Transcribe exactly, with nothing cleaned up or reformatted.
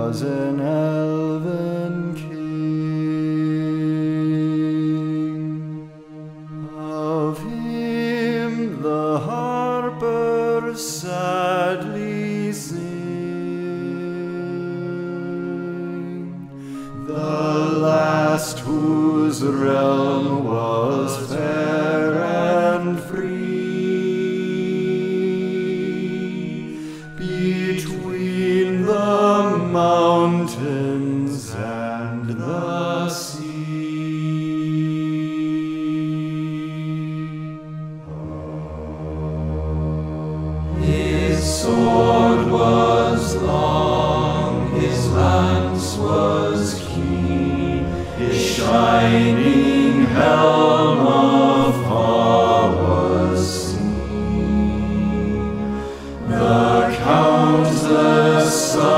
was an elven king. Of him the harpers sadly sing, the last whose realm was fair and free, between the mountains and the sea. His sword was long, his lance was keen, his shining helm afar was seen. The countless